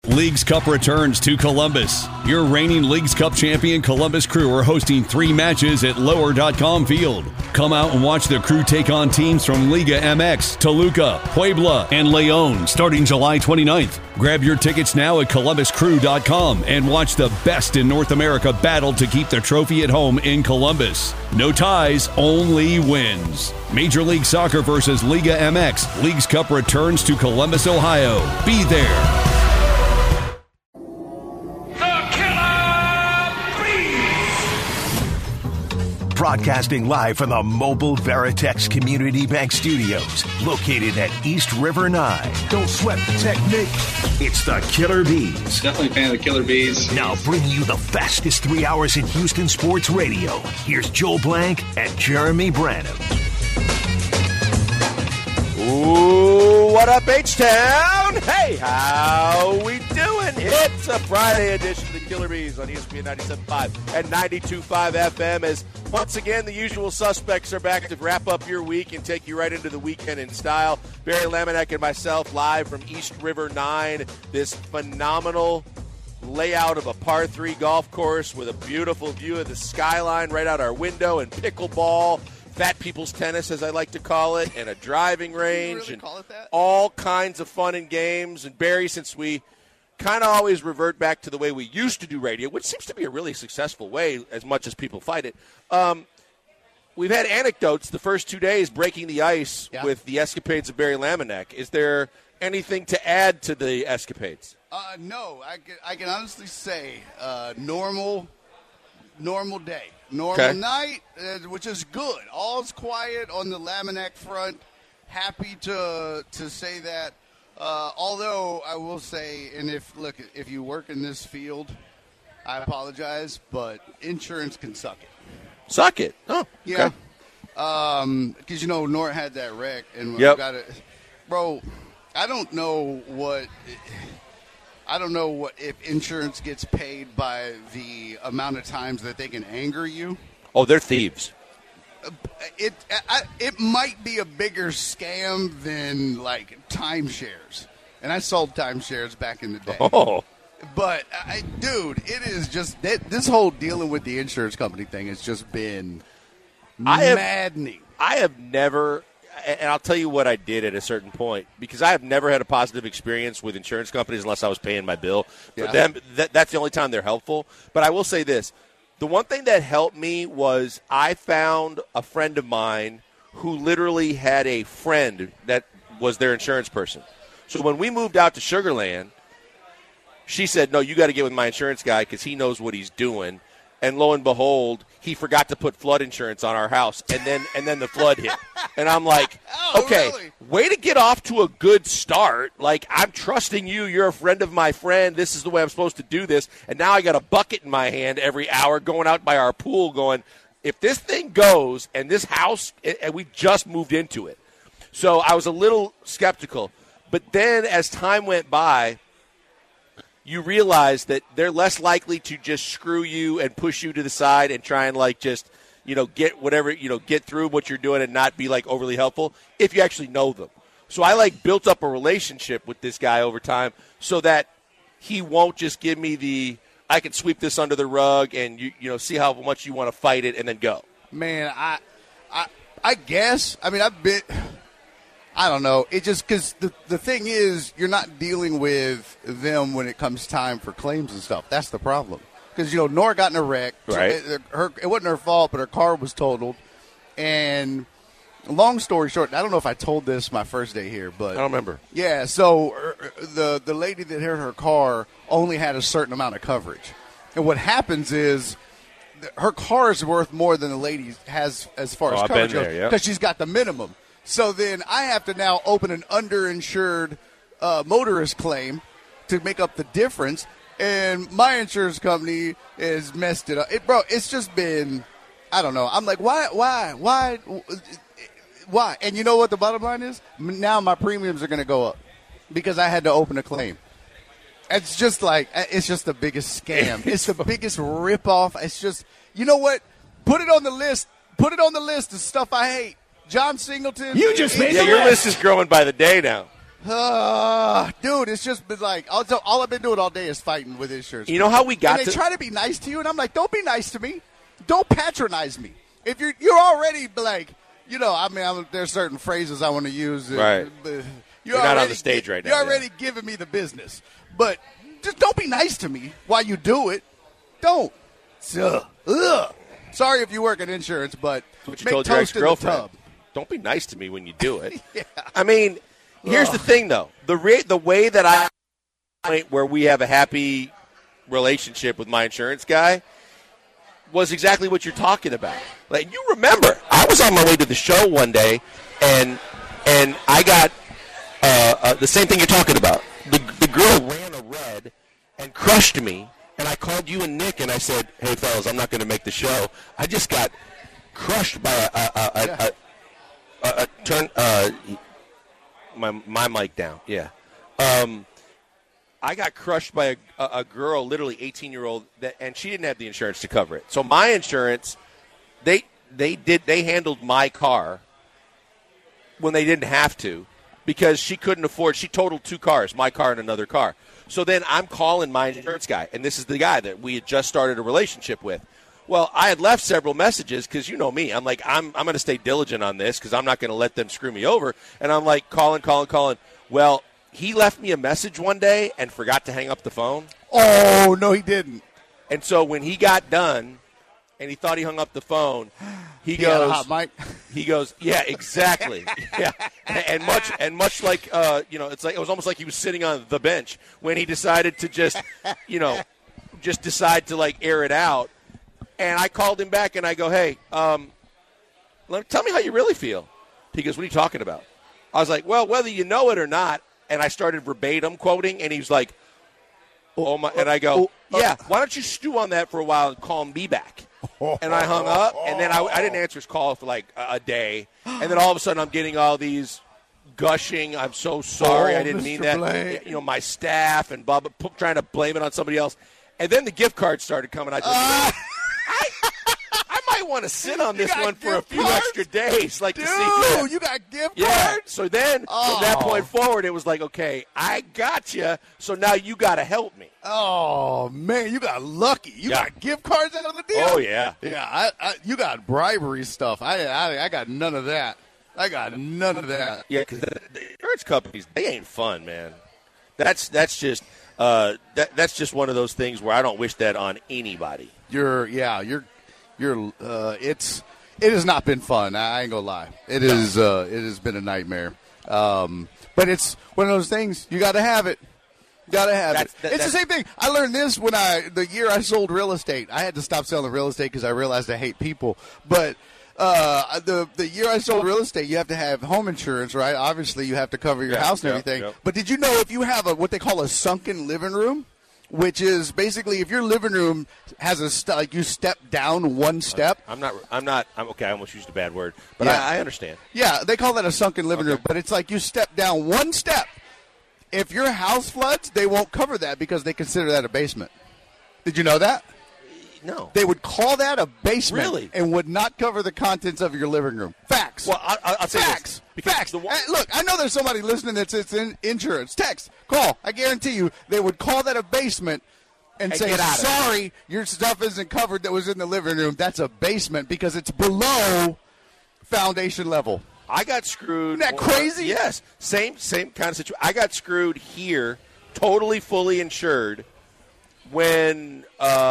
Leagues Cup returns to Columbus. Your reigning Leagues Cup champion Columbus Crew are hosting 3 matches at Lower.com Field. Come out and watch the Crew take on teams from Liga MX, Toluca, Puebla, and León starting July 29th. Grab your tickets now at ColumbusCrew.com and watch the best in North America battle to keep the trophy at home in Columbus. No ties, only wins. Major League Soccer versus Liga MX. Leagues Cup returns to Columbus, Ohio. Be there. Broadcasting live from the Mobile Veritex Community Bank Studios, located at East River 9. Don't sweat the technique. It's the Killer Bees. Definitely a fan of the Killer Bees. Now bringing you the fastest 3 hours in Houston sports radio. Here's Joel Blank and Jeremy Branham. Ooh, what up, H-Town? Hey, how we doing? It's a Friday edition of the Killer Bees on ESPN 97.5 and 92.5 FM as once again the usual suspects are back to wrap up your week and take you right into the weekend in style. Barry Laminack and myself live from East River 9, this phenomenal layout of a par 3 golf course with a beautiful view of the skyline right out our window and pickleball. Fat people's tennis, as I like to call it, and a driving range, really and call it that? all kinds of fun and games. And Barry, since we kind of always revert back to the way we used to do radio, which seems to be a really successful way as much as people fight it, we've had anecdotes the first 2 days breaking the ice with the escapades of Barry Laminack. Is there anything to add to the escapades? No, I can honestly say normal day. Normal night, which is good. All's quiet on the Laminack front. Happy to say that. Although I will say, and if you work in this field, I apologize, but insurance can suck it. Suck it? Oh, yeah. Because Nort had that wreck, and got it, bro. I don't know if insurance gets paid by the amount of times that they can anger you. Oh, they're thieves. It might be a bigger scam than like timeshares, and I sold timeshares back in the day. Oh, but dude, it is just this whole dealing with the insurance company thing has just been maddening. I have never. And I'll tell you what I did at a certain point, because I have never had a positive experience with insurance companies unless I was paying my bill. For them, that's the only time they're helpful. But I will say this. The one thing that helped me was I found a friend of mine who literally had a friend that was their insurance person. So when we moved out to Sugar Land, she said, no, you got to get with my insurance guy because he knows what he's doing. And lo and behold, he forgot to put flood insurance on our house, and then the flood hit. And I'm like, okay, really? Way to get off to a good start. Like, I'm trusting you. You're a friend of my friend. This is the way I'm supposed to do this. And now I got a bucket in my hand every hour going out by our pool going, if this thing goes and this house, and we just moved into it. So I was a little skeptical. But then as time went by, you realize that they're less likely to just screw you and push you to the side and try and get through what you're doing and not be overly helpful if you actually know them. So I built up a relationship with this guy over time so that he won't just give me I can sweep this under the rug and you see how much you want to fight it and then go. Man, I guess. I mean, I don't know. It just because the thing is, you're not dealing with them when it comes time for claims and stuff. That's the problem. Because Nora got in a wreck. Right. It wasn't her fault, but her car was totaled. And long story short, I don't know if I told this my first day here, but I don't remember. Yeah. So the lady that hit her car only had a certain amount of coverage, and what happens is her car is worth more than the lady has as far as coverage goes because she's got the minimum. So then I have to now open an underinsured motorist claim to make up the difference, and my insurance company has messed it up. It's just been, I don't know. I'm like, why? And you know what the bottom line is? Now my premiums are going to go up because I had to open a claim. It's just the biggest scam. It's the biggest ripoff. It's just, you know what? Put it on the list. Put it on the list of stuff I hate. John Singleton. You just made your list is growing by the day now. Dude, it's just been like all I've been doing all day is fighting with insurance. You know how we got and they try to be nice to you, and I'm like, don't be nice to me. Don't patronize me. If you're already like, there's certain phrases I want to use. Right. You're not on the stage right now. You're already giving me the business, but just don't be nice to me while you do it. Don't. Sorry if you work in insurance, but what you make told your toast in the ex-girlfriend. tub. Don't be nice to me when you do it. Yeah. I mean, here's the thing, though. The way that where we have a happy relationship with my insurance guy was exactly what you're talking about. Like, you remember, I was on my way to the show one day, and I got the same thing you're talking about. The girl ran a red and crushed me, and I called you and Nick, and I said, hey, fellas, I'm not going to make the show. I just got crushed by a turn my mic down. Yeah. I got crushed by a girl, literally 18-year-old, and she didn't have the insurance to cover it. So my insurance, they handled my car when they didn't have to because she couldn't afford. She totaled 2 cars, my car and another car. So then I'm calling my insurance guy, and this is the guy that we had just started a relationship with. Well, I had left several messages because you know me. I'm like, I'm going to stay diligent on this because I'm not going to let them screw me over. And I'm like, calling. Well, he left me a message one day and forgot to hang up the phone. Oh, no, he didn't. And so when he got done and he thought he hung up the phone, he goes, had a hot mic? He goes, yeah, exactly. Yeah. And much like, it's like, it was almost like he was sitting on the bench when he decided to just decide to like air it out. And I called him back, and I go, hey, tell me how you really feel. He goes, what are you talking about? I was like, well, whether you know it or not. And I started verbatim quoting, and he was like, oh, my. And I go, yeah, why don't you stew on that for a while and call me back? And I hung up, and then I didn't answer his call for like a day. And then all of a sudden I'm getting all these gushing, I'm so sorry, I didn't mean that. Blaine. My staff and blah, blah, trying to blame it on somebody else. And then the gift cards started coming. I might want to sit on this one for a few extra days. Like, dude, to see you got gift yeah. cards? So then, from that point forward, it was like, okay, I got you, so now you got to help me. Oh, man, you got lucky. You got gift cards out of the deal? Oh, yeah. Yeah, you got bribery stuff. I got none of that. Yeah, because the insurance companies, they ain't fun, man. That's just that's just one of those things where I don't wish that on anybody. It has not been fun. I ain't gonna lie. It has been a nightmare. But it's one of those things you got to have it. It's the same thing. I learned this when the year I sold real estate. I had to stop selling real estate because I realized I hate people. But the year I sold real estate, you have to have home insurance, right? Obviously, you have to cover your house and everything. Yeah. But did you know if you have what they call a sunken living room? Which is basically if your living room has you step down one step. I'm okay. I almost used a bad word, but yeah. I understand. Yeah, they call that a sunken living room, but it's like you step down one step. If your house floods, they won't cover that because they consider that a basement. Did you know that? No. They would call that a basement really? And would not cover the contents of your living room. Facts. Well, I'll say Facts. This, Facts. Look, I know there's somebody listening that's in insurance. Text, call. I guarantee you they would call that a basement and say, sorry, your stuff isn't covered that was in the living room. That's a basement because it's below foundation level. I got screwed. Isn't that crazy? Yes. Same kind of situation. I got screwed here, totally fully insured, when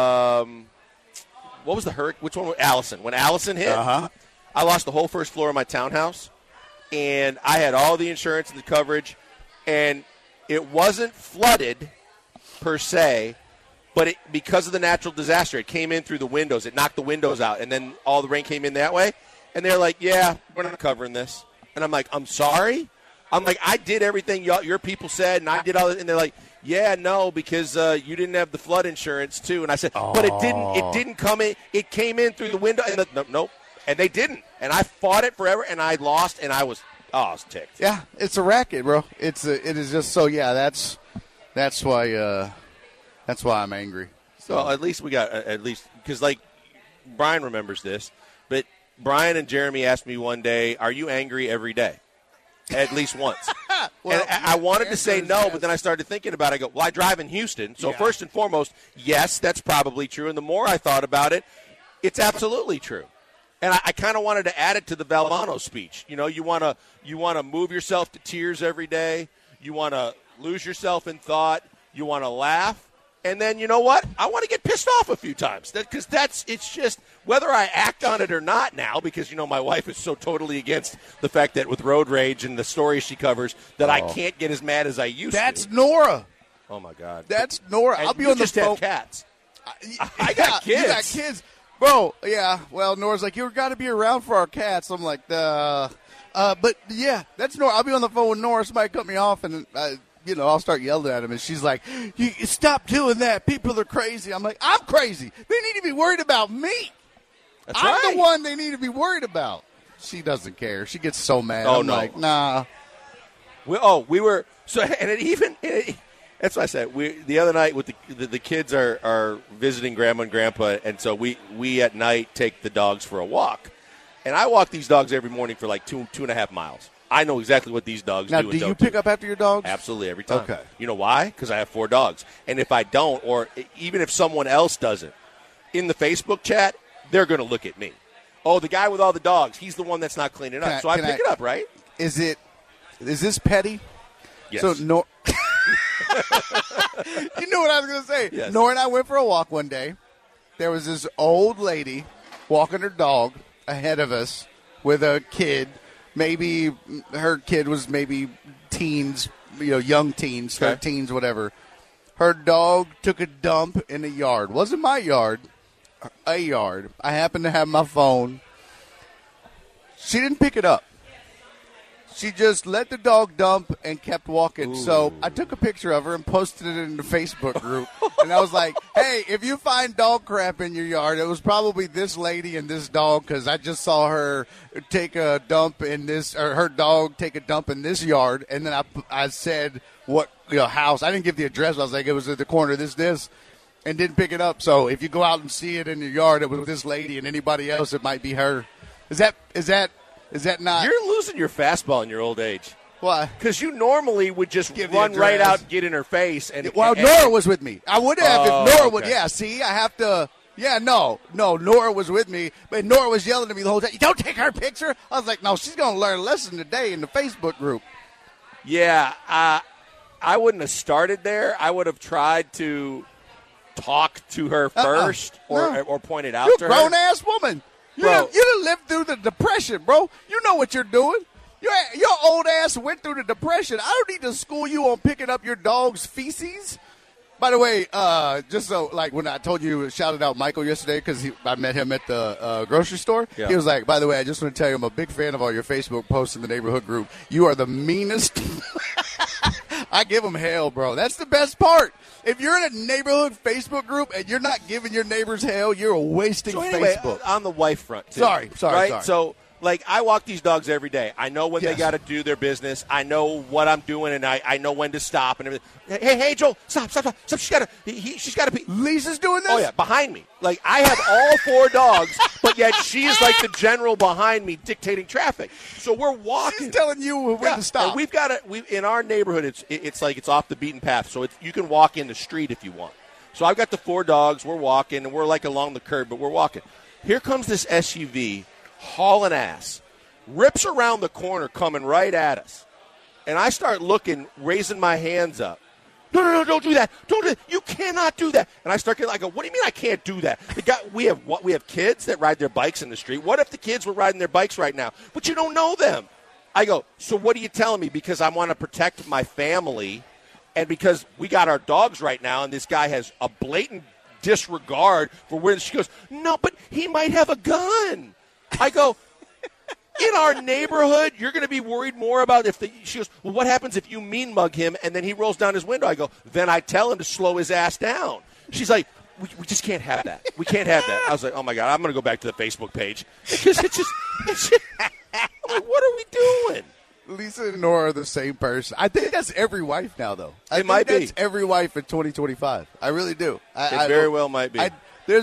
what was the hurricane? Which one was Allison? When Allison hit, I lost the whole first floor of my townhouse, and I had all the insurance and the coverage, and it wasn't flooded per se, but because of the natural disaster, it came in through the windows. It knocked the windows out, and then all the rain came in that way. And they're like, yeah, we're not covering this. And I'm like, I'm sorry? I'm like, I did everything your people said, and I did all that. And they're like, yeah, no, because you didn't have the flood insurance too. And I said, but it didn't come in. It came in through the window. And nope. And they didn't. And I fought it forever, and I lost, and I was ticked. Yeah, it's a racket, bro. It is just so. Yeah, that's why I'm angry. So well, at least we got because like Brian remembers this, but Brian and Jeremy asked me one day, "Are you angry every day?" At least once. Yeah. Well, and I wanted to say no, but then I started thinking about it. I go, well, I drive in Houston. So first and foremost, yes, that's probably true. And the more I thought about it, it's absolutely true. And I kind of wanted to add it to the Valvano speech. You know, you want to move yourself to tears every day. You want to lose yourself in thought. You want to laugh. And then, you know what? I want to get pissed off a few times. Because it's just, whether I act on it or not now, because, you know, my wife is so totally against the fact that with road rage and the stories she covers that I can't get as mad as I used to. That's Nora. Oh, my God. That's Nora. And I'll be on the phone. Have cats. I got kids. You got kids. Bro, yeah. Well, Nora's like, you got to be around for our cats. I'm like, but, yeah, that's Nora. I'll be on the phone with Nora. Somebody cut me off, and I'll start yelling at him, and she's like, you stop doing that. People are crazy. I'm like, I'm crazy. They need to be worried about me. I'm the one they need to be worried about. She doesn't care. She gets so mad. I'm like, nah. We were – so, and that's what I said. The other night with the kids are visiting Grandma and Grandpa, and so we at night take the dogs for a walk. And I walk these dogs every morning for like 2.5 miles. I know exactly what these dogs do. Now, do you pick up after your dogs? Absolutely, every time. Okay. You know why? Because I have 4 dogs. And if I don't, or even if someone else doesn't, in the Facebook chat, they're going to look at me. Oh, the guy with all the dogs, he's the one that's not cleaning up. So I pick it up, right? Is this petty? Yes. So, no. You know what I was going to say. Yes. Nora and I went for a walk one day. There was this old lady walking her dog ahead of us with a kid. Maybe her kid was maybe teens, young teens, 13s, whatever. Her dog took a dump in a yard. Wasn't my yard, a yard. I happened to have my phone. She didn't pick it up. She just let the dog dump and kept walking. Ooh. So I took a picture of her and posted it in the Facebook group. And I was like, hey, if you find dog crap in your yard, it was probably this lady and this dog, because I just saw her take a dump in this, or her dog take a dump in this yard. And then I said what house. I didn't give the address. I was like, it was at the corner of this, and didn't pick it up. So if you go out and see it in your yard, it was this lady, and anybody else, it might be her. Is that not? You're losing your fastball in your old age. Why? Because you normally would just run right out and get in her face. Nora was with me. I would have if Nora would. Yeah, see, I have to. Yeah, no, Nora was with me, but Nora was yelling at me the whole time. Don't take her picture. I was like, no, she's going to learn a lesson today in the Facebook group. Yeah, I wouldn't have started there. I would have tried to talk to her first or point it out to her. You're a grown-ass woman. You done lived through the Depression, bro. You know what you're doing. Your old ass went through the Depression. I don't need to school you on picking up your dog's feces. By the way, just so, like, when I told you, shouted out Michael yesterday because I met him at the grocery store. Yeah. He was like, by the way, I just want to tell you I'm a big fan of all your Facebook posts in the neighborhood group. You are the meanest. I give them hell, bro. That's the best part. If you're in a neighborhood Facebook group and you're not giving your neighbors hell, you're wasting Facebook. On the wife front, too. Sorry. So, like, I walk these dogs every day. I know when they got to do their business. I know what I'm doing, and I know when to stop and everything. Hey, Joel, stop. She's got to pee. Lisa's doing this? Oh, yeah, behind me. Like, I have all 4 dogs, but yet she's like the general behind me dictating traffic. So we're walking. She's telling you when to stop. And we've got in our neighborhood, it's like it's off the beaten path. So you can walk in the street if you want. So I've got the 4 dogs. We're walking, and we're like along the curb, but we're walking. Here comes this SUV, hauling ass, rips around the corner, coming right at us. And I start looking, raising my hands up. No, don't do that. Don't do that. You cannot do that. And I start getting, I go, what do you mean I can't do that? We have kids that ride their bikes in the street. What if the kids were riding their bikes right now? But you don't know them. I go, so what are you telling me? Because I want to protect my family, and because we got our dogs right now, and this guy has a blatant disregard for where she goes, no, but he might have a gun. I go, in our neighborhood, you're going to be worried more about she goes, well, what happens if you mean mug him and then he rolls down his window? I go, then I tell him to slow his ass down. She's like, we just can't have that. We can't have that. I was like, oh, my God, I'm going to go back to the Facebook page. Because it's just I'm like, what are we doing? Lisa and Nora are the same person. I think that's every wife now, though. It might be. That's every wife in 2025. I really do. It very well might be.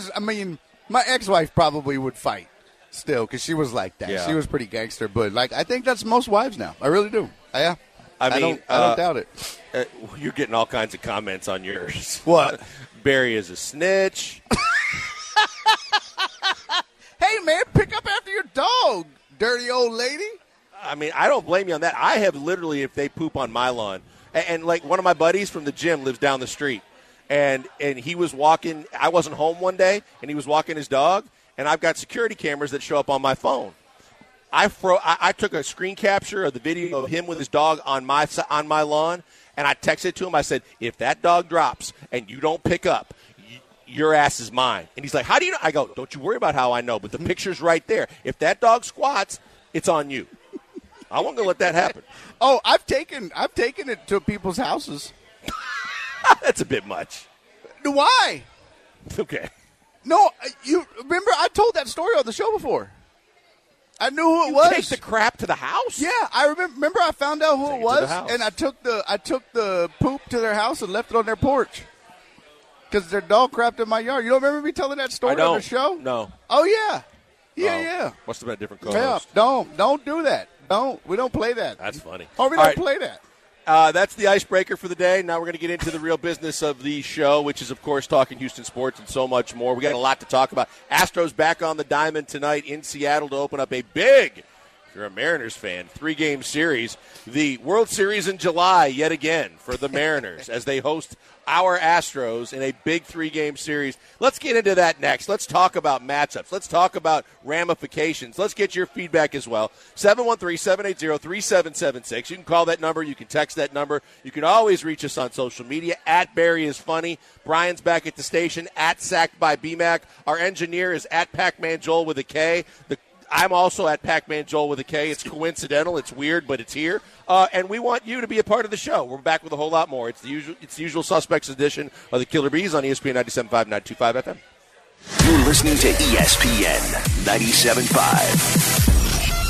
My ex-wife probably would fight still because she was like that. Yeah. She was pretty gangster. But, I think that's most wives now. I really do. Yeah. I mean, I don't doubt it. You're getting all kinds of comments on yours. What? Barry is a snitch. Hey, man, pick up after your dog, dirty old lady. I mean, I don't blame you on that. I have literally, if they poop on my lawn, and like one of my buddies from the gym lives down the street, and he was walking. I wasn't home one day, and he was walking his dog, and I've got security cameras that show up on my phone. I took a screen capture of the video of him with his dog on my lawn, and I texted to him. I said, if that dog drops and you don't pick up, your ass is mine. And he's like, how do you know? I go, don't you worry about how I know, but the picture's right there. If that dog squats, it's on you. I wasn't going to let that happen. Oh, I've taken it to people's houses. That's a bit much. Why? Okay. No, you remember I told that story on the show before. I knew who it was. Take the crap to the house? Yeah, I remember I found out who it was, and I took the poop to their house and left it on their porch. Because their dog crapped in my yard. You don't remember me telling that story on the show? No. Oh, yeah. Yeah. Must have been a different co-host. Yeah, don't do that. We don't play that. That's funny. Oh, we don't play that. That's the icebreaker for the day. Now we're going to get into the real business of the show, which is, of course, talking Houston sports and so much more. We got a lot to talk about. Astros back on the diamond tonight in Seattle to open up a big, if you're a Mariners fan, 3-game series. The World Series in July yet again for the Mariners as they host our Astros in a big 3-game series. Let's get into that next. Let's talk about matchups. Let's talk about ramifications. Let's get your feedback as well. 713-780-3776. You can call that number. You can text that number. You can always reach us on social media. At Barry is Funny. Brian's back at the station. At Sacked by BMAC. Our engineer is at Pac-Man Joel with a K. I'm also at Pac-Man Joel with a K. It's coincidental. It's weird, but it's here. And we want you to be a part of the show. We're back with a whole lot more. It's the usual suspects edition of the Killer Bees on ESPN 97.5, 925 FM. You're listening to ESPN 97.5.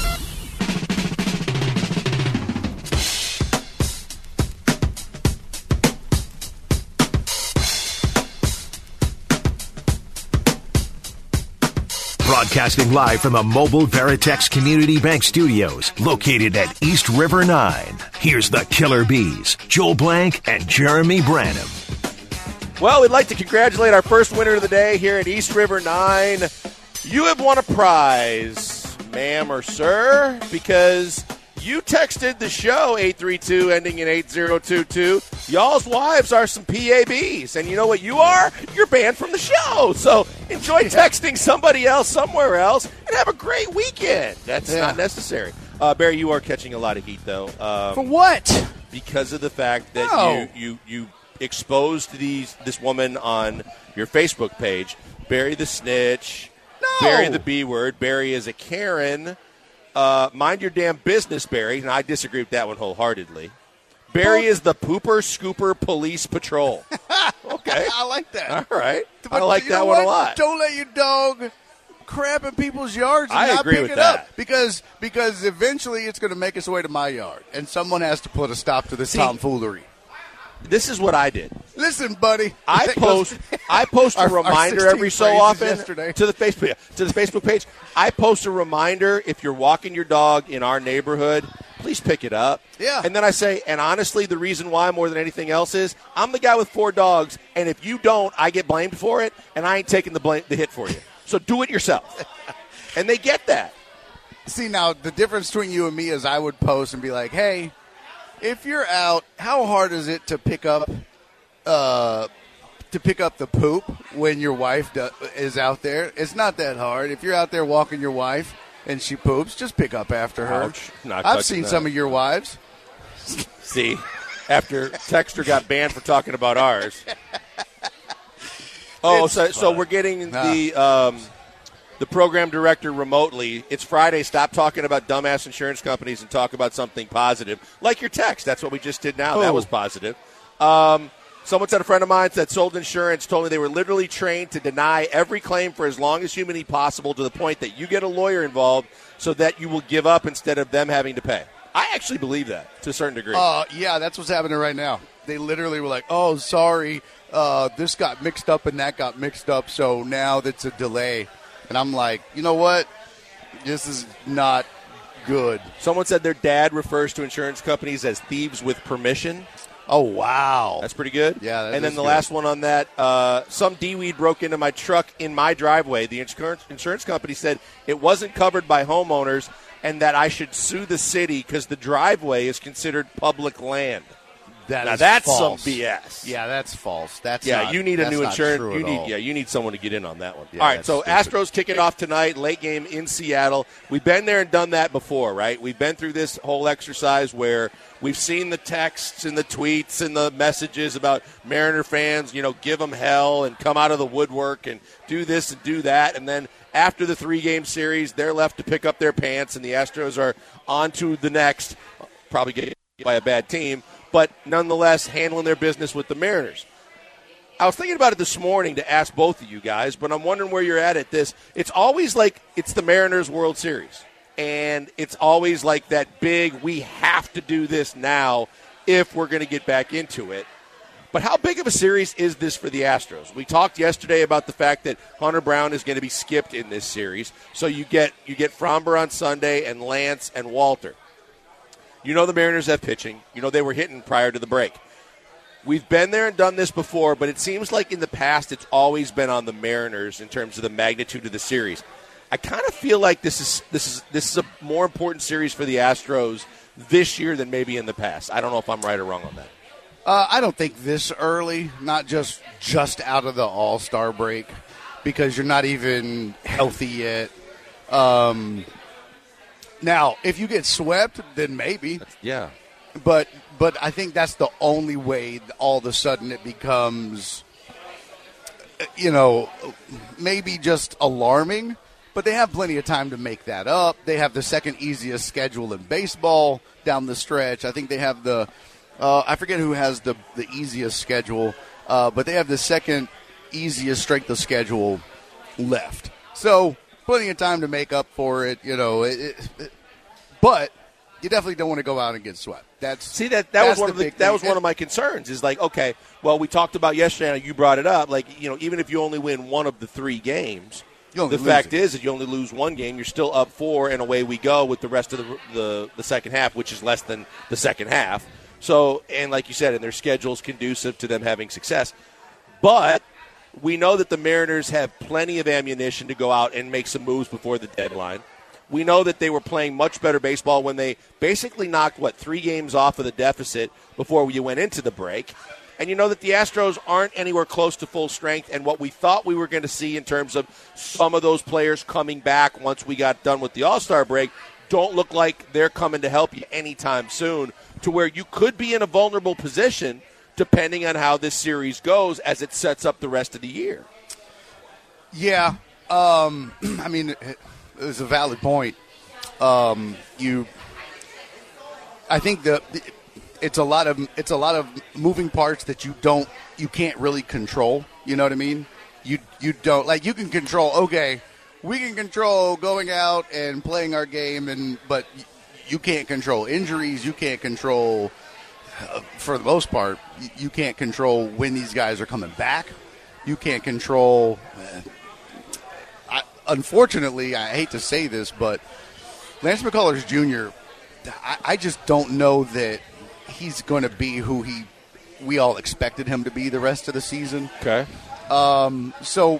Broadcasting live from the Mobile Veritex Community Bank Studios, located at East River 9. Here's the Killer Bees, Joel Blank and Jeremy Branham. Well, we'd like to congratulate our first winner of the day here at East River 9. You have won a prize, ma'am or sir, because you texted the show 832 ending in 8022. Y'all's wives are some PABs. And you know what you are? You're banned from the show. So enjoy texting somebody else somewhere else and have a great weekend. That's not necessary. Barry, you are catching a lot of heat, though. For what? Because of the fact that you exposed this woman on your Facebook page. Barry the snitch. No. Barry the B word. Barry is a Karen. Mind your damn business, Barry. And I disagree with that one wholeheartedly. Barry is the pooper scooper police patrol. Okay. I like that. All right. But I like that one a lot. Don't let your dog crap in people's yards and I not agree pick with it that. up. Because eventually it's going to make its way to my yard. And someone has to put a stop to this tomfoolery. This is what I did. Listen, buddy. I post a reminder every so often to the Facebook page. I post a reminder if you're walking your dog in our neighborhood, please pick it up. Yeah. And then I say, and honestly, the reason why more than anything else is I'm the guy with 4 dogs, and if you don't, I get blamed for it, and I ain't taking the hit for you. So do it yourself. And they get that. See, now the difference between you and me is I would post and be like, hey, if you're out, how hard is it to pick up the poop when your wife is out there? It's not that hard. If you're out there walking your wife and she poops, just pick up after her. Ouch. I've seen some of your wives. See, after Texter got banned for talking about ours. So we're getting the program director remotely. It's Friday. Stop talking about dumbass insurance companies and talk about something positive, like your text. That's what we just did now. That was positive. Someone said a friend of mine that sold insurance told me they were literally trained to deny every claim for as long as humanly possible to the point that you get a lawyer involved so that you will give up instead of them having to pay. I actually believe that to a certain degree. Yeah, that's what's happening right now. They literally were like, oh, sorry, this got mixed up and that got mixed up, so now that's a delay. And I'm like, you know what? This is not good. Someone said their dad refers to insurance companies as thieves with permission. Oh, wow. That's pretty good. Yeah, and then the last one on that, some D-weed broke into my truck in my driveway. The insurance company said it wasn't covered by homeowners and that I should sue the city because the driveway is considered public land. That's false. Some BS. Yeah, that's false. You need a new insurance. You need someone to get in on that one. Yeah, all right, so stupid. Astros kicking off tonight, late game in Seattle. We've been there and done that before, right? We've been through this whole exercise where we've seen the texts and the tweets and the messages about Mariner fans, give them hell and come out of the woodwork and do this and do that, and then after the 3-game series, they're left to pick up their pants, and the Astros are on to the next, probably get by a bad team, but nonetheless handling their business with the Mariners. I was thinking about it this morning to ask both of you guys, but I'm wondering where you're at this. It's always like it's the Mariners World Series, and it's always like that big, we have to do this now if we're going to get back into it. But how big of a series is this for the Astros? We talked yesterday about the fact that Hunter Brown is going to be skipped in this series, so you get Framber on Sunday and Lance and Walter. The Mariners have pitching. They were hitting prior to the break. We've been there and done this before, but it seems like in the past it's always been on the Mariners in terms of the magnitude of the series. I kind of feel like this is a more important series for the Astros this year than maybe in the past. I don't know if I'm right or wrong on that. I don't think this early, not just out of the All-Star break, because you're not even healthy yet. Now, if you get swept, then maybe. Yeah. But I think that's the only way all of a sudden it becomes, maybe just alarming. But they have plenty of time to make that up. They have the second easiest schedule in baseball down the stretch. I think they have I forget who has the easiest schedule, but they have the second easiest strength of schedule left. So plenty of time to make up for it, but you definitely don't want to go out and get swept. That was one of my concerns. Is like, okay, well, we talked about yesterday. You brought it up. Like, even if you only win one of the 3 games, the fact is that you only lose one game. You're still up 4, and away we go with the rest of the second half, which is less than the second half. So, and like you said, and their schedule's conducive to them having success. But we know that the Mariners have plenty of ammunition to go out and make some moves before the deadline. We know that they were playing much better baseball when they basically knocked, 3 games off of the deficit before you went into the break. And you know that the Astros aren't anywhere close to full strength, and what we thought we were going to see in terms of some of those players coming back once we got done with the All-Star break don't look like they're coming to help you anytime soon, to where you could be in a vulnerable position depending on how this series goes as it sets up the rest of the year. Yeah. I mean, it's a valid point. I think it's a lot of moving parts that you can't really control. You know what I mean? You don't, like, you can control, okay, we can control going out and playing our game, but you can't control injuries. You can't control, for the most part, you can't control when these guys are coming back. You can't control. Unfortunately, I hate to say this, but Lance McCullers Jr., I just don't know that he's going to be who we all expected him to be the rest of the season. Okay. So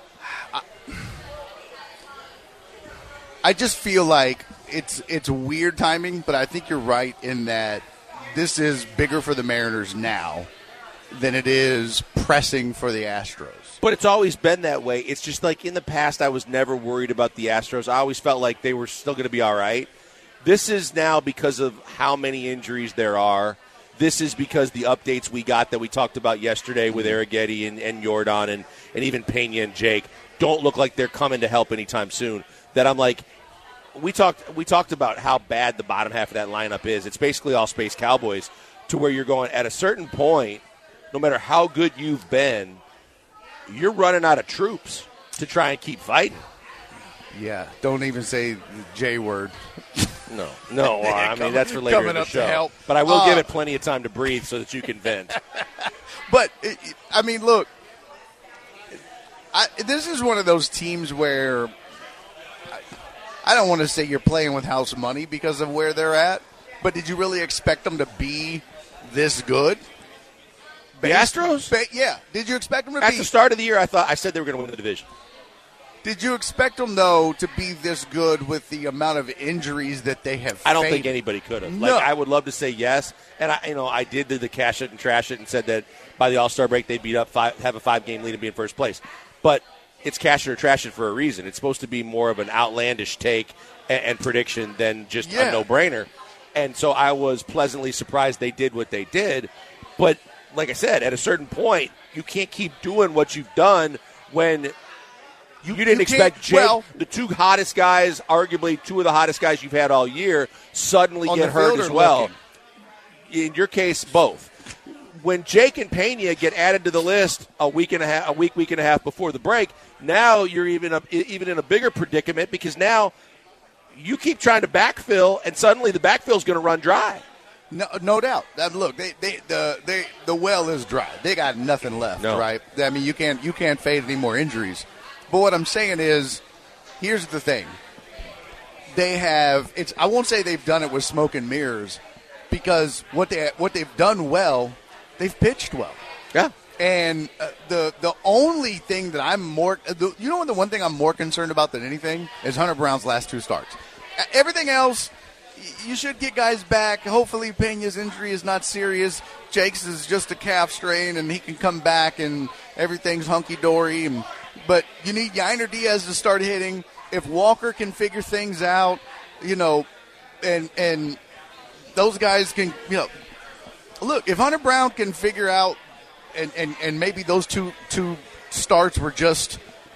I just feel like it's weird timing, but I think you're right in that this is bigger for the Mariners now than it is pressing for the Astros. But it's always been that way. It's just like in the past I was never worried about the Astros. I always felt like they were still going to be all right. This is now because of how many injuries there are. This is because the updates we got that we talked about yesterday with Arrighetti and Jordan and even Pena and Jake don't look like they're coming to help anytime soon. That I'm like, we talked about how bad the bottom half of that lineup is. It's basically all Space Cowboys, to where you're going at a certain point, no matter how good you've been, you're running out of troops to try and keep fighting. Yeah, don't even say the J word. No. I mean, that's for later in the show. But I will give it plenty of time to breathe so that you can vent. But, I mean, look, this is one of those teams where I don't want to say you're playing with house money because of where they're at, but did you really expect them to be this good? The Astros? Yeah. Did you expect them to be? At the start of the year, I said they were going to win the division. Did you expect them, though, to be this good with the amount of injuries that they have faced? I don't think anybody could have. No. Like, I would love to say yes, and I did the cash it and trash it and said that by the All-Star break they'd beat up have a 5-game lead and be in first place. But it's cash it or trash it for a reason. It's supposed to be more of an outlandish take and prediction than just a no-brainer. And so I was pleasantly surprised they did what they did. But like I said, at a certain point, you can't keep doing what you've done when you didn't expect Jake, the two hottest guys, arguably two of the hottest guys you've had all year, suddenly get hurt as well. In your case, both. When Jake and Pena get added to the list a week and a half before the break, now you're even in a bigger predicament because now you keep trying to backfill, and suddenly the backfill's going to run dry. No doubt. Look, the well is dry. They got nothing left, right? I mean, you can't fade any more injuries. But what I'm saying is, here's the thing. I won't say they've done it with smoke and mirrors, because what they've done well, they've pitched well. Yeah. And the only thing that the one thing I'm more concerned about than anything is Hunter Brown's last two starts. Everything else, you should get guys back. Hopefully Pena's injury is not serious. Jake's is just a calf strain, and he can come back, and everything's hunky-dory. But you need Yainer Diaz to start hitting. If Walker can figure things out, and those guys can, look, if Hunter Brown can figure out, and maybe those two starts were just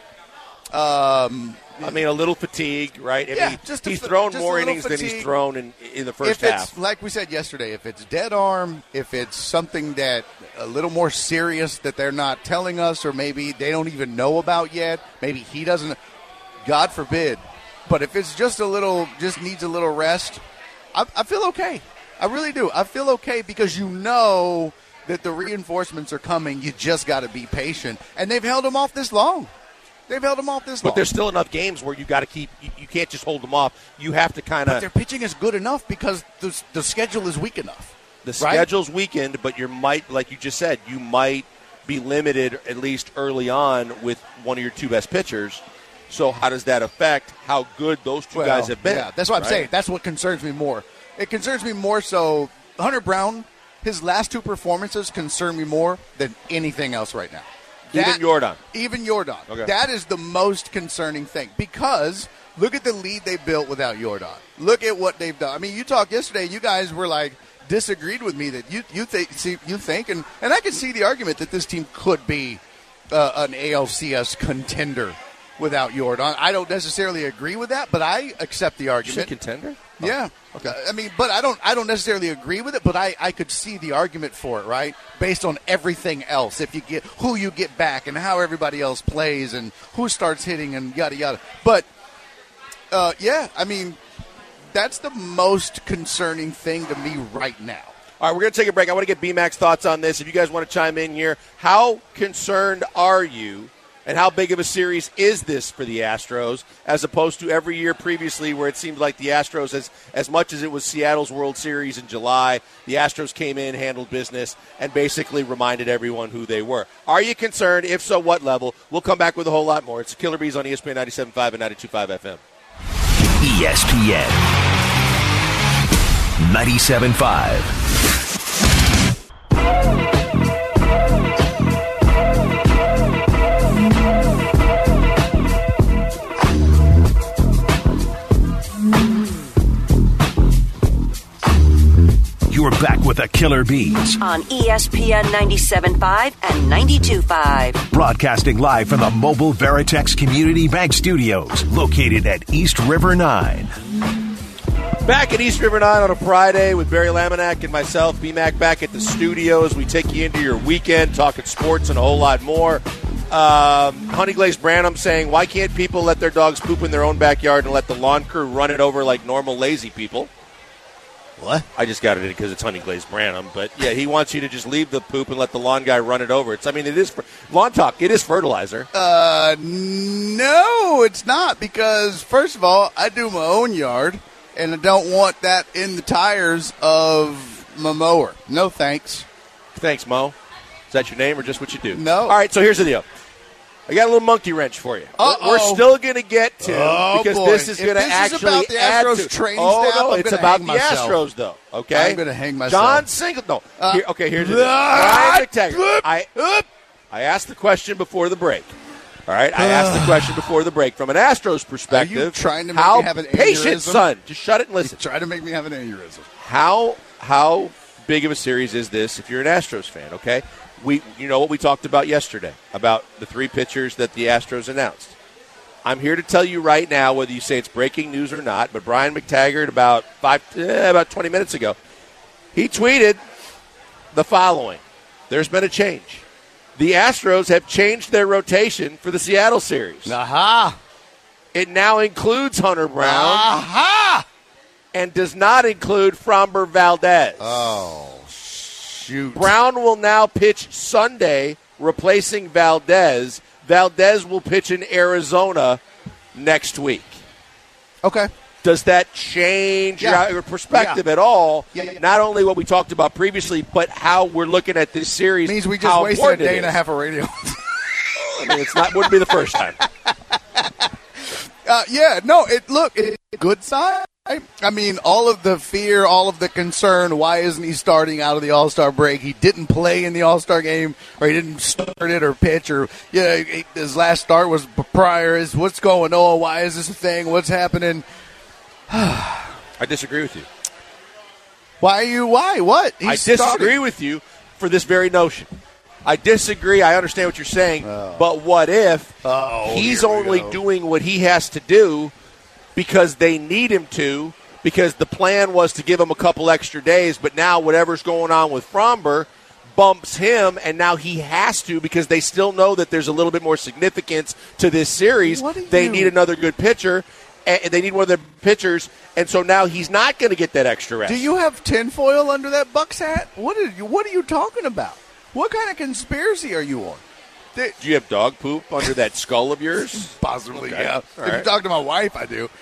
a little fatigued, right? He's thrown more innings than he's thrown in the first half. It's, like we said yesterday, if it's dead arm, if it's something that a little more serious that they're not telling us, or maybe they don't even know about yet, maybe he doesn't, God forbid. But if it's just needs a little rest, I feel okay. I really do. I feel okay because that the reinforcements are coming. You just got to be patient. And they've held them off this long. But there's still enough games where you got to keep. You can't just hold them off. You have to kind of. But their pitching is good enough because the schedule is weak enough. The schedule's weakened, but like you just said, you might be limited at least early on with one of your two best pitchers. So how does that affect how good those two guys have been? Yeah, that's what I'm saying. That's what concerns me more. It concerns me more so. Hunter Brown, his last two performances concern me more than anything else right now. Even Yordan. Okay. That is the most concerning thing because look at the lead they built without Yordan. Look at what they've done. I mean, you talked yesterday. You guys were disagreed with me that you think, and I can see the argument that this team could be an ALCS contender without Yordan. I don't necessarily agree with that, but I accept the argument. You said contender? Yeah. Okay. I mean, but I don't necessarily agree with it, but I could see the argument for it, right? Based on everything else. If you get who you get back and how everybody else plays and who starts hitting and yada yada. But I mean, that's the most concerning thing to me right now. All right, we're going to take a break. I want to get B-Mac's thoughts on this. If you guys want to chime in here, how concerned are you? And how big of a series is this for the Astros as opposed to every year previously where it seemed like the Astros, as much as it was Seattle's World Series in July, the Astros came in, handled business, and basically reminded everyone who they were. Are you concerned? If so, what level? We'll come back with a whole lot more. It's Killer Bees on ESPN 97.5 and 92.5 FM. ESPN 97.5. You're back with the Killer Bees on ESPN 97.5 and 92.5. Broadcasting live from the Mobile Veritex Community Bank Studios, located at East River 9. Back at East River 9 on a Friday with Barry Laminack and myself, B-Mac, back at the studios. We take you into your weekend, talking sports and a whole lot more. Honey Glazed Branham saying, why can't people let their dogs poop in their own backyard and let the lawn crew run it over like normal lazy people? What? I just got it because it's Honey Glazed Branham. But, yeah, he wants you to just leave the poop and let the lawn guy run it over. It is lawn talk. It is fertilizer. No, it's not because, first of all, I do my own yard, and I don't want that in the tires of my mower. No thanks. Thanks, Mo. Is that your name or just what you do? No. All right, so here's the deal. I got a little monkey wrench for you. We're still going to get to because this is going to actually add to. It's about the Astros, though. Okay, I'm going to hang myself. John Singleton. No. Here's the deal. Brian McTaggart. I asked the question before the break. All right, I asked the question before the break from an Astros perspective. Are you trying to make me have an aneurysm? Patient, son. Just shut it and listen. Try to make me have an aneurysm. How big of a series is this if you're an Astros fan? Okay. You know what we talked about yesterday, about the 3 pitchers that the Astros announced. I'm here to tell you right now, whether you say it's breaking news or not, but Brian McTaggart about 20 minutes ago, he tweeted the following. There's been a change. The Astros have changed their rotation for the Seattle series. Aha! It now includes Hunter Brown. Aha! And does not include Framber Valdez. Oh. Shoot. Brown will now pitch Sunday, replacing Valdez. Valdez will pitch in Arizona next week. Okay. Does that change your perspective at all? Yeah. Not only what we talked about previously, but how we're looking at this series. It means we just wasted a day and a half of radio. I mean, wouldn't be the first time. It's a good sign. I mean, all of the fear, all of the concern, why isn't he starting out of the All-Star break? He didn't play in the All-Star game, or he didn't start it or pitch, or his last start was prior. What's going on? Why is this a thing? What's happening? I disagree with you. Why? What? I disagree with you for this very notion. I disagree. I understand what you're saying, but what if he's only doing what he has to do because they need him to, because the plan was to give him a couple extra days, but now whatever's going on with Framber bumps him, and now he has to because they still know that there's a little bit more significance to this series. They need another good pitcher, and they need one of their pitchers, and so now he's not going to get that extra rest. Do you have tinfoil under that Bucks hat? What are you talking about? What kind of conspiracy are you on? Do you have dog poop under that skull of yours? Possibly, okay. Yeah. If you talk to my wife, I do.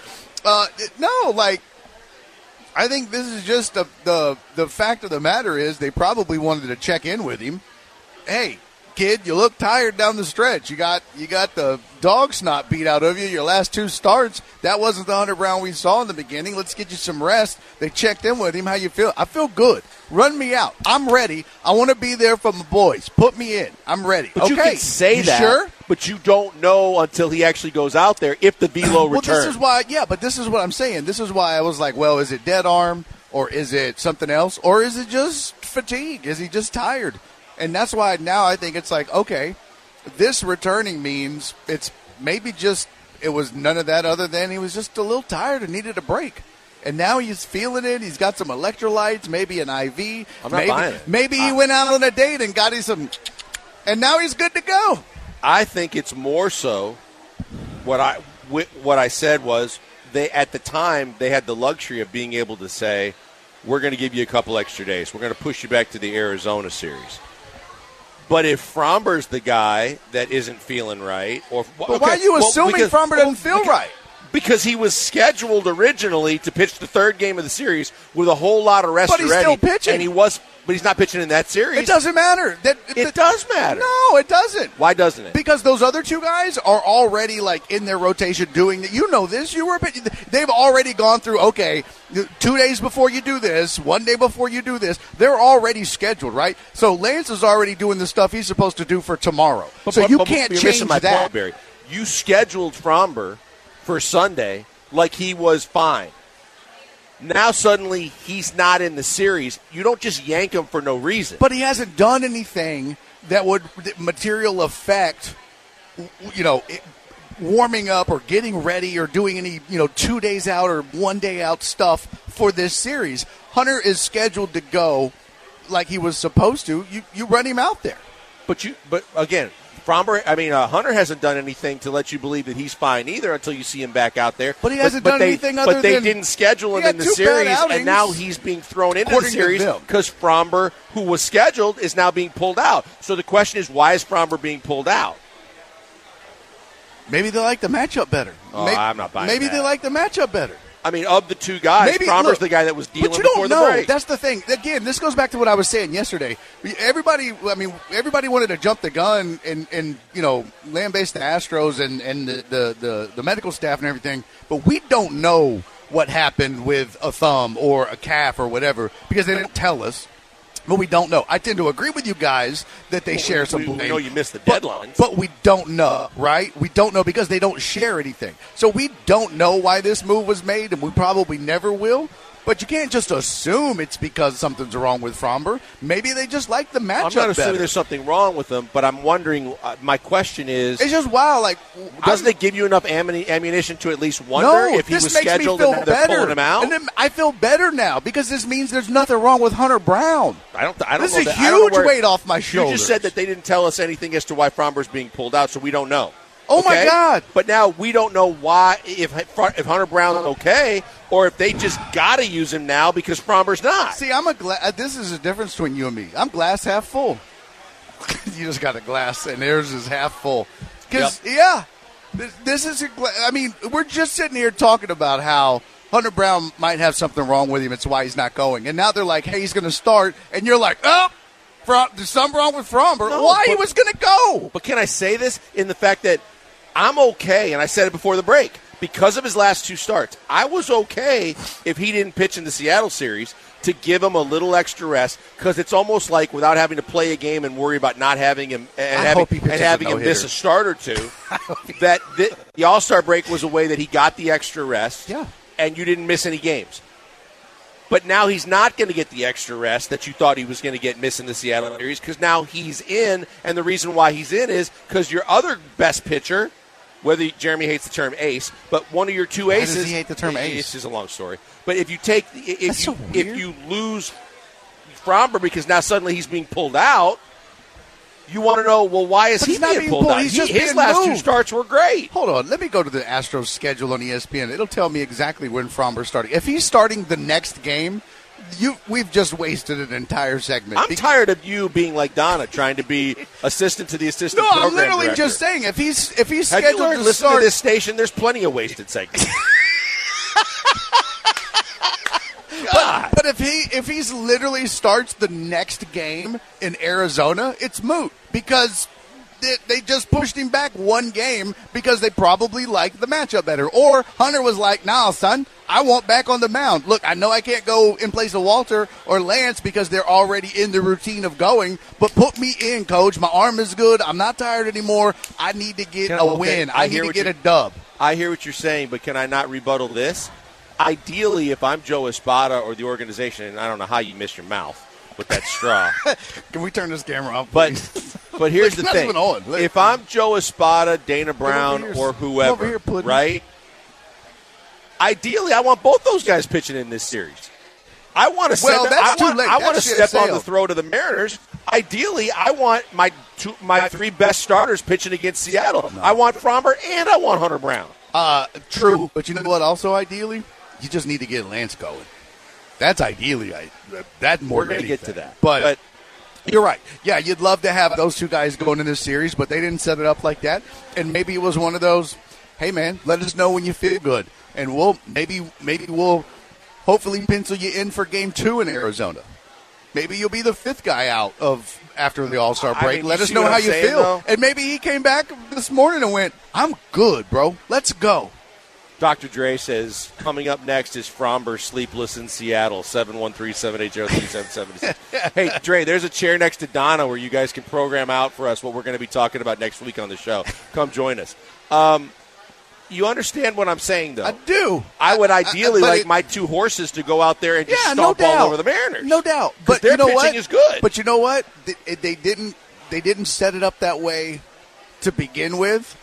I think this is just the fact of the matter is they probably wanted to check in with him. Hey, kid, you look tired down the stretch. You got the dog snot beat out of you your last 2 starts. That wasn't the Hunter Brown we saw in the beginning. Let's get you some rest. They checked in with him. How you feel? I feel good. Run me out. I'm ready. I want to be there for my boys. Put me in. I'm ready. But you can say that, sure? But you don't know until he actually goes out there if the velo returns. This is why, but this is what I'm saying. This is why I was like, well, is it dead arm or is it something else or is it just fatigue? Is he just tired? And that's why now I think it's like, okay, this returning means it's maybe just it was none of that other than he was just a little tired and needed a break. And now he's feeling it. He's got some electrolytes, maybe an IV. I'm not buying it. Maybe he went out on a date and got him some, and now he's good to go. I think it's more so what I said was they at the time they had the luxury of being able to say, we're going to give you a couple extra days. We're going to push you back to the Arizona series. But if Framber's the guy that isn't feeling right, why are you assuming Framber doesn't feel right? Because he was scheduled originally to pitch the 3rd game of the series with a whole lot of rest already. But he's still pitching. But he's not pitching in that series. It doesn't matter. It does matter. No, it doesn't. Why doesn't it? Because those other 2 guys are already in their rotation doing. You know this. They've already gone through. Okay, 2 days before you do this, 1 day before you do this. They're already scheduled, right? So Lance is already doing the stuff he's supposed to do for tomorrow. You can't change my that. Point, Barry. You scheduled Framber for Sunday like he was fine. Now suddenly he's not in the series. You don't just yank him for no reason. But he hasn't done anything that would material affect, warming up or getting ready or doing any, 2 days out or 1 day out stuff for this series. Hunter is scheduled to go like he was supposed to. You run him out there. But again, Hunter hasn't done anything to let you believe that he's fine either until you see him back out there. But he hasn't done anything other than... But they didn't schedule him in the series, and now he's being thrown into the series because Fromber, who was scheduled, is now being pulled out. So the question is, why is Fromber being pulled out? Maybe they like the matchup better. I'm not buying that. Maybe they like the matchup better. I mean, of the two guys, Fromber's the guy that was dealing before the break. That's the thing. Again, this goes back to what I was saying yesterday. Everybody wanted to jump the gun and lambaste the Astros and the medical staff and everything, but we don't know what happened with a thumb or a calf or whatever because they didn't tell us. But we don't know. I tend to agree with you guys that they share some blame. We know you missed the deadlines. But we don't know, right? We don't know because they don't share anything. So we don't know why this move was made, and we probably never will. But you can't just assume it's because something's wrong with Fromber. Maybe they just like the matchup I'm not assuming better. There's something wrong with them, but I'm wondering, my question is... It's just wild. Doesn't it give you enough ammunition to at least wonder if he was scheduled and they're pulling him out? And then I feel better now because this means there's nothing wrong with Hunter Brown. I don't this know. This is a huge weight off my shoulders. You just said that they didn't tell us anything as to why Fromber's being pulled out, so we don't know. Oh, my God. But now we don't know why, if Hunter Brown's okay, or if they just got to use him now because Fromber's not. See, this is the difference between you and me. I'm glass half full. You just got a glass, and theirs is half full. Because, this is we're just sitting here talking about how Hunter Brown might have something wrong with him. It's why he's not going. And now they're like, hey, he's going to start. And you're like, there's something wrong with Fromber. He was going to go. But can I say this in the fact that I'm okay, and I said it before the break, because of his last two starts, I was okay if he didn't pitch in the Seattle series to give him a little extra rest because it's almost like without having to play a game and worry about not having him having him miss a start or two, that the All-Star break was a way that he got the extra rest and you didn't miss any games. But now he's not going to get the extra rest that you thought he was going to get missing the Seattle series because now he's in, and the reason why he's in is because your other best pitcher, whether Jeremy hates the term ace, but one of your two aces. Why does he hate the term ace? Ace is a long story. But if you lose Fromber because now suddenly he's being pulled out, you want to know, well, why is he being pulled out? His last two starts were great. Hold on. Let me go to the Astros schedule on ESPN. It'll tell me exactly when Fromber's starting. If he's starting the next game, we've just wasted an entire segment. I'm tired of you being like Donna, trying to be assistant to the assistant program I'm literally director. Just saying, if he's scheduled Have you learned to listen start to this station, there's plenty of wasted segments. But if he's literally starts the next game in Arizona, it's moot because they just pushed him back one game because they probably liked the matchup better. Or Hunter was like, nah, son, I want back on the mound. Look, I know I can't go in place of Walter or Lance because they're already in the routine of going, but put me in, coach. My arm is good. I'm not tired anymore. I need to get a win. I need to get a dub. I hear what you're saying, but can I not rebuttal this? Ideally, if I'm Joe Espada or the organization, and I don't know how you miss your mouth with that straw. Can we turn this camera off, please? But here's the thing. If I'm Joe Espada, Dana Brown, or whoever, right? Ideally, I want both those guys pitching in this series. I want to step on the throat of the Mariners. Ideally, I want my three best starters pitching against Seattle. No. I want Fromber and I want Hunter Brown. True. But you know what? Also, ideally, you just need to get Lance going. That's ideally. We're going to get to that. But you're right. Yeah, you'd love to have those two guys going in this series, but they didn't set it up like that. And maybe it was one of those, hey, man, let us know when you feel good. And we'll hopefully pencil you in for Game 2 in Arizona. Maybe you'll be the fifth guy out after the All-Star break. Let us know how you feel. Though? And maybe he came back this morning and went, I'm good, bro. Let's go. Dr. Dre says, coming up next is Fromber Sleepless in Seattle, 713-780-3776. Hey, Dre, there's a chair next to Donna where you guys can program out for us what we're going to be talking about next week on the show. Come join us. You understand what I'm saying, though? I do. I would ideally like my two horses to go out there and just stomp all over the Mariners. No doubt. But their pitching is good. But you know what? They didn't set it up that way to begin with.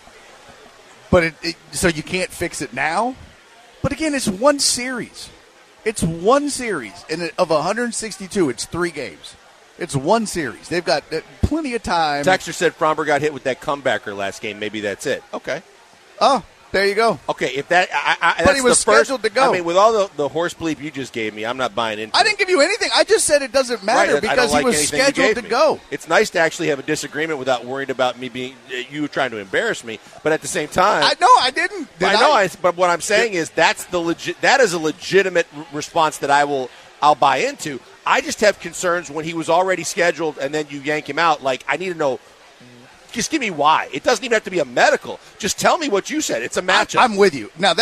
But so you can't fix it now. But again, it's one series. It's one series. And of 162, it's 3 games. It's one series. They've got plenty of time. Texter said Fromber got hit with that comebacker last game. Maybe that's it. Okay. Oh, there you go. Okay, if that, but he was scheduled to go. I mean, with all the horse bleep you just gave me, I'm not buying into it. I didn't give you anything. I just said it doesn't matter because he was scheduled to go. It's nice to actually have a disagreement without worrying about me being you trying to embarrass me. But at the same time, I didn't. But what I'm saying is that is a legitimate response that I'll buy into. I just have concerns when he was already scheduled and then you yank him out. Like, I need to know. Just give me why. It doesn't even have to be a medical. Just tell me what you said. It's a matchup. I'm with you. Now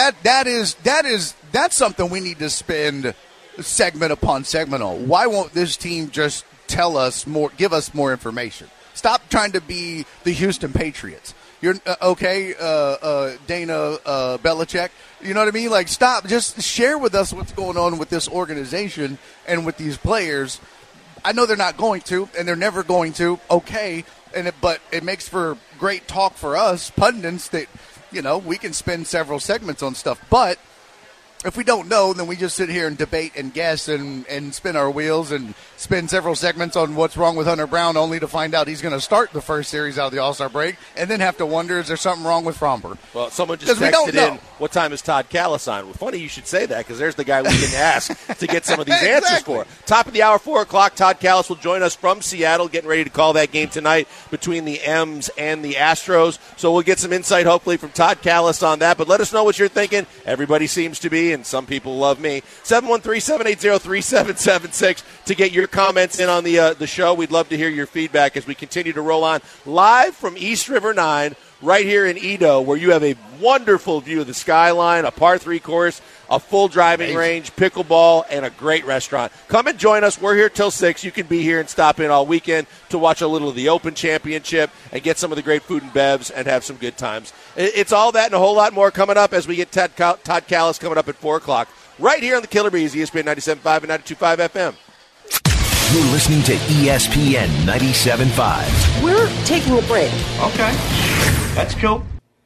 that's something we need to spend segment upon segment on. Why won't this team just tell us more, give us more information? Stop trying to be the Houston Patriots. You're okay, Dana Belichick. You know what I mean? Like, stop. Just share with us what's going on with this organization and with these players. I know they're not going to, and they're never going to. Okay. But it makes for great talk for us pundits that, we can spend several segments on stuff. But if we don't know, then we just sit here and debate and guess and spin our wheels and spend several segments on what's wrong with Hunter Brown, only to find out he's going to start the first series out of the All-Star break and then have to wonder, is there something wrong with Fromber? Well, someone just texted in, what time is Todd Kalas on? Well, funny you should say that because there's the guy we can ask to get some of these answers for. Top of the hour, 4 o'clock, Todd Kalas will join us from Seattle, getting ready to call that game tonight between the M's and the Astros. So we'll get some insight, hopefully, from Todd Kalas on that. But let us know what you're thinking. Everybody seems to be, and some people love me. 713-780-3776 to get your comments in on the show. We'd love to hear your feedback as we continue to roll on live from East River 9 right here in Edo, where you have a wonderful view of the skyline, a par 3 course, a full driving range, pickleball, and a great restaurant. Come and join us. We're here till 6. You can be here and stop in all weekend to watch a little of the Open Championship and get some of the great food and bevs and have some good times. It's all that and a whole lot more coming up as we get Todd Kalas coming up at 4 o'clock right here on the Killer Bees, ESPN 97.5 and 92.5 FM. You're listening to ESPN 97.5. We're taking a break. Okay. That's cool.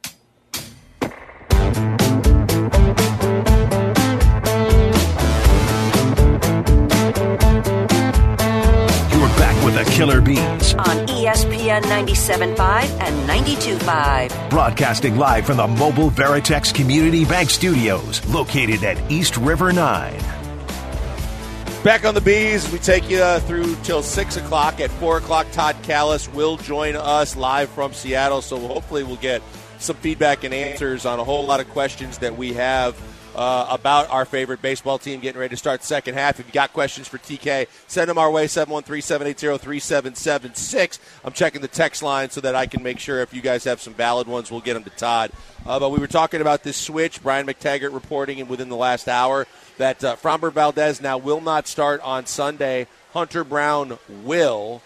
You're back with the Killer Bees on ESPN 97.5 and 92.5. Broadcasting live from the Mobile Veritex Community Bank Studios, located at East River 9. Back on the Bees, we take you through till 6 o'clock. At 4 o'clock, Todd Kalas will join us live from Seattle, so hopefully we'll get some feedback and answers on a whole lot of questions that we have about our favorite baseball team getting ready to start the second half. If you got questions for TK, send them our way, 713-780-3776. I'm checking the text line so that I can make sure if you guys have some valid ones, we'll get them to Todd. But we were talking about this switch. Brian McTaggart reporting within the last hour that Framber Valdez now will not start on Sunday. Hunter Brown will.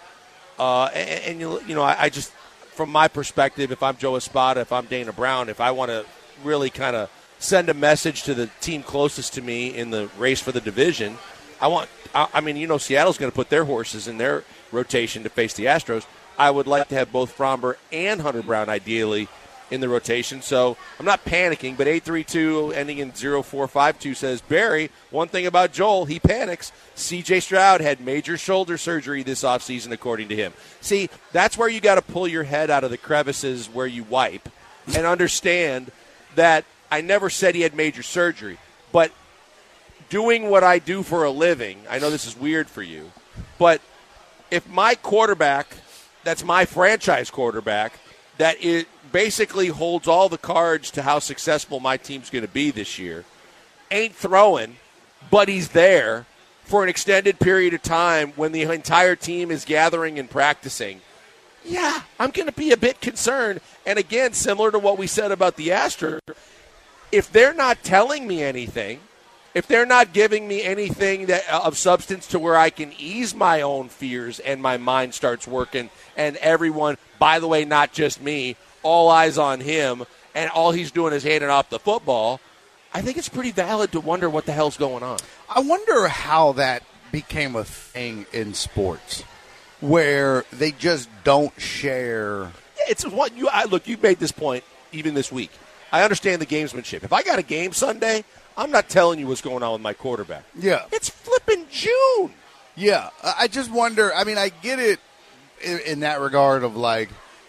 I just, from my perspective, if I'm Joe Espada, if I'm Dana Brown, if I want to really kind of send a message to the team closest to me in the race for the division, Seattle's going to put their horses in their rotation to face the Astros. I would like to have both Fromber and Hunter Brown ideally in the rotation. So I'm not panicking, but 832 ending in 0452 says, Barry, one thing about Joel, he panics. C.J. Stroud had major shoulder surgery this offseason, according to him. See, that's where you got to pull your head out of the crevices where you wipe and understand that I never said he had major surgery, but doing what I do for a living, I know this is weird for you, but if my quarterback, that's my franchise quarterback, that it basically holds all the cards to how successful my team's going to be this year, ain't throwing, but he's there for an extended period of time when the entire team is gathering and practicing, yeah, I'm going to be a bit concerned. And again, similar to what we said about the Astros, if they're not telling me anything, if they're not giving me anything of substance to where I can ease my own fears and my mind starts working and everyone, by the way, not just me, all eyes on him, and all he's doing is handing off the football, I think it's pretty valid to wonder what the hell's going on. I wonder how that became a thing in sports, where they just don't share. It's what you made this point even this week. I understand the gamesmanship. If I got a game Sunday, I'm not telling you what's going on with my quarterback. Yeah. It's flipping June. Yeah, I just wonder. I mean, I get it in that regard of like,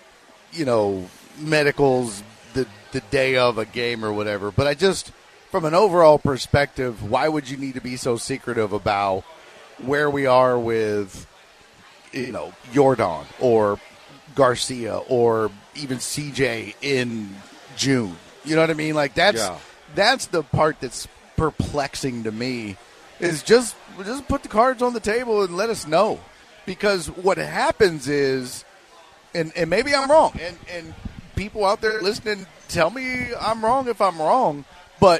medicals the day of a game or whatever. But I just, from an overall perspective, why would you need to be so secretive about where we are with, Jordan or Garcia or even CJ in June? You know what I mean? Like that's the part that's perplexing to me. Is just put the cards on the table and let us know, because what happens is, and maybe I'm wrong, and people out there listening, tell me I'm wrong if I'm wrong. But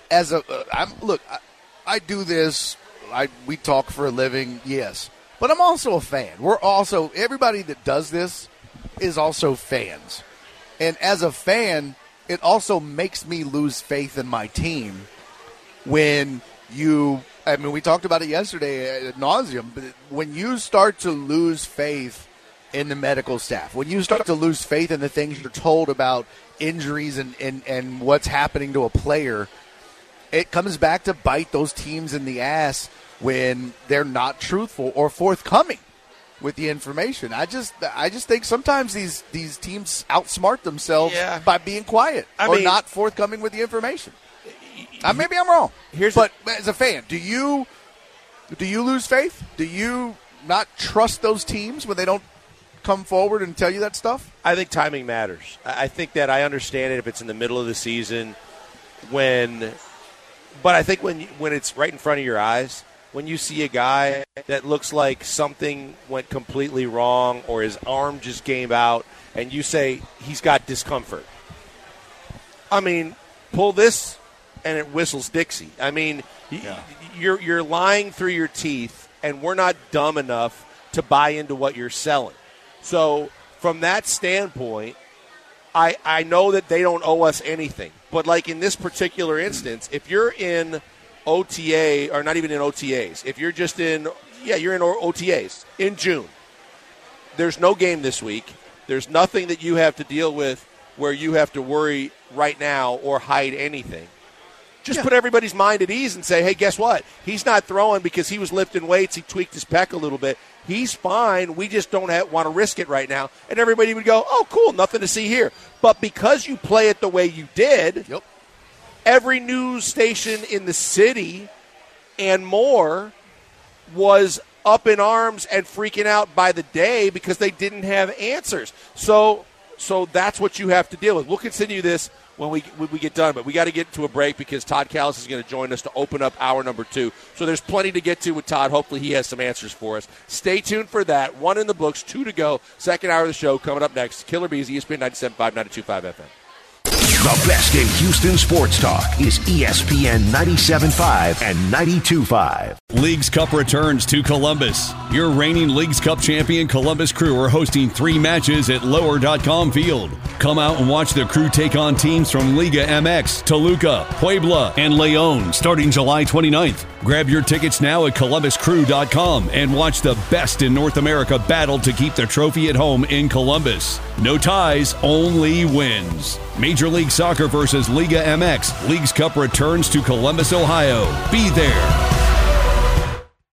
I do this. We talk for a living, yes, but I'm also a fan. Everybody that does this is also fans, and as a fan, it also makes me lose faith in my team when we talked about it yesterday ad nauseum, but when you start to lose faith in the medical staff, when you start to lose faith in the things you're told about injuries and what's happening to a player, it comes back to bite those teams in the ass when they're not truthful or forthcoming with the information. I just think sometimes these teams outsmart themselves by being quiet or not forthcoming with the information. Maybe I'm wrong. But as a fan, do you lose faith? Do you not trust those teams when they don't come forward and tell you that stuff? I think timing matters. I think that I understand it if it's in the middle of the season, but I think when it's right in front of your eyes, when you see a guy that looks like something went completely wrong or his arm just gave out, and you say he's got discomfort. I mean, pull this. And it whistles Dixie. I mean, you're lying through your teeth, and we're not dumb enough to buy into what you're selling. So from that standpoint, I know that they don't owe us anything. But like in this particular instance, if you're in OTA, or not even in OTAs, if you're just you're in OTAs in June, there's no game this week. There's nothing that you have to deal with where you have to worry right now or hide anything. Just put everybody's mind at ease and say, hey, guess what? He's not throwing because he was lifting weights. He tweaked his pec a little bit. He's fine. We just don't want to risk it right now. And everybody would go, oh, cool, nothing to see here. But because you play it the way you did, every news station in the city and more was up in arms and freaking out by the day because they didn't have answers. So that's what you have to deal with. We'll continue this when we get done, but we got to get to a break because Todd Callis is going to join us to open up hour number 2. So there's plenty to get to with Todd. Hopefully he has some answers for us. Stay tuned for that. 1 in the books, 2 to go. Second hour of the show coming up next. Killer Bees, ESPN 97.5, 92.5 FM. The best in Houston sports talk is ESPN 97.5 and 92.5. Leagues Cup returns to Columbus. Your reigning Leagues Cup champion Columbus Crew are hosting 3 matches at Lower.com Field. Come out and watch the Crew take on teams from Liga MX, Toluca, Puebla, and Leon starting July 29th. Grab your tickets now at ColumbusCrew.com and watch the best in North America battle to keep the trophy at home in Columbus. No ties, only wins. Major League Soccer versus Liga MX. Leagues Cup returns to Columbus, Ohio. Be there.